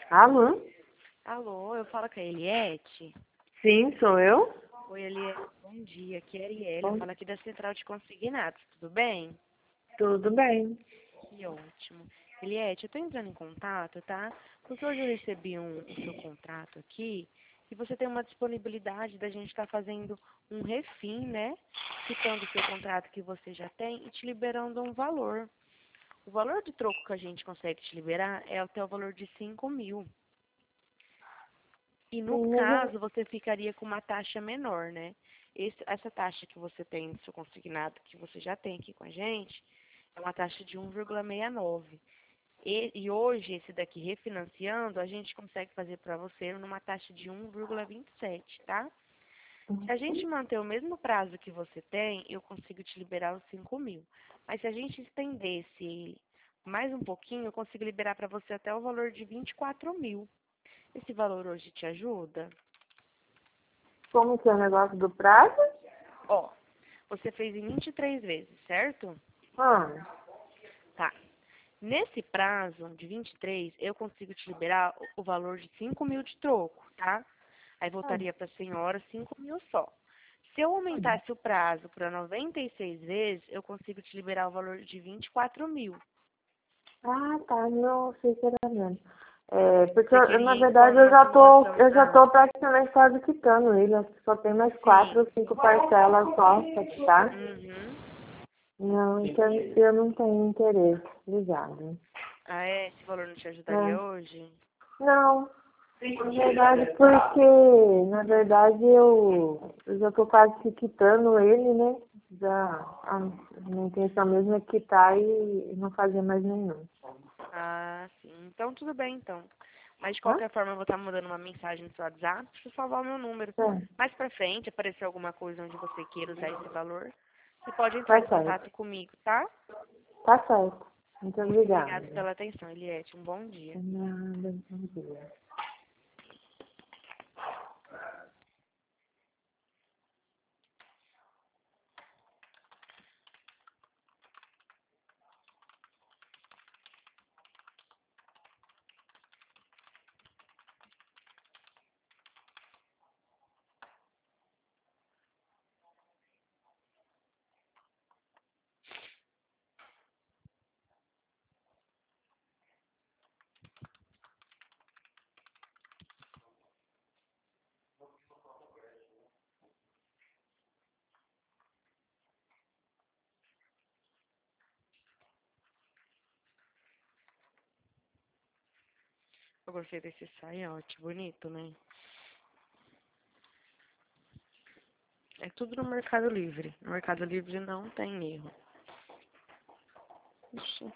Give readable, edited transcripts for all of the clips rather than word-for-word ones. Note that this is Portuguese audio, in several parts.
Alô? Alô, eu falo com a Eliette. Sim, sou eu? Oi, Eliette, bom dia. Aqui é a Arielle, eu Bom, falo aqui da Central de Consignados, tudo bem? tudo bem. Que ótimo. Eliette, eu tô entrando em contato, tá? Porque hoje eu recebi o seu contrato aqui e você tem uma disponibilidade da gente estar fazendo um refim, né? Quitando o seu contrato que você já tem e te liberando um valor. O valor de troco que a gente consegue te liberar é até o valor de 5.000. E no Sim, mas caso, você ficaria com uma taxa menor, né? Essa taxa que você tem no seu consignado, que você já tem aqui com a gente, é uma taxa de 1,69. E hoje, esse daqui refinanciando, a gente consegue fazer para você numa taxa de 1,27, tá? Se a gente manter o mesmo prazo que você tem, eu consigo te liberar os 5.000. Mas se a gente estendesse ele mais um pouquinho, eu consigo liberar para você até o valor de 24.000. Esse valor hoje te ajuda? como que é o negócio do prazo? Ó, você fez em 23 vezes, certo? Ah, Tá. Nesse prazo de 23, eu consigo te liberar o valor de 5.000 de troco, tá? Aí voltaria para a senhora 5.000 só. Se eu aumentasse o prazo para 96 vezes, eu consigo te liberar o valor de 24.000. tá, não sei se era mesmo. É, porque Você na queria então verdade uma simulação? eu já Ah, tô praticamente quase quitando ele. Acho que só tem mais sim. 4 ou 5 parcelas só pra quitar. Uhum. Não, então eu não tenho interesse. Obrigada. Ah, é? Esse valor não te É, ajudaria hoje? não, na verdade, porque, na verdade, eu já tô quase que quitando ele, né? A minha intenção mesmo é quitar e não fazer mais nenhum. Ah, sim. Então tudo bem, então. Mas de Tá? qualquer forma eu vou estar mandando uma mensagem no seu WhatsApp para salvar o meu número. É, Mais pra frente, aparecer alguma coisa onde você queira usar esse valor, você pode entrar tá em certo. contato comigo, tá? Tá certo. Muito Muito obrigada. obrigada pela atenção, Eliette. Um bom dia. De nada, bom dia. Eu gostei desse saiote, bonito, né? É tudo no Mercado Livre. No Mercado Livre não tem erro. Ixi.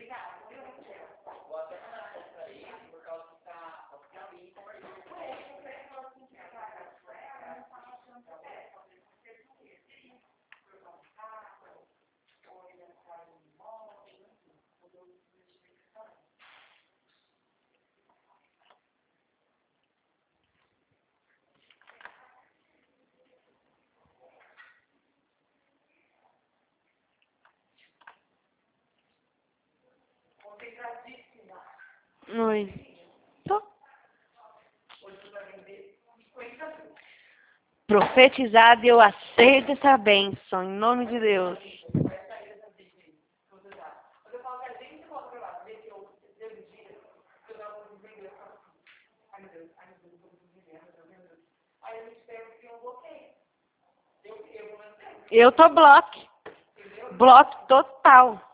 Oi. Tô. Profetizado, eu aceito essa bênção, em nome de Deus. Eu tô bloco. Bloco total.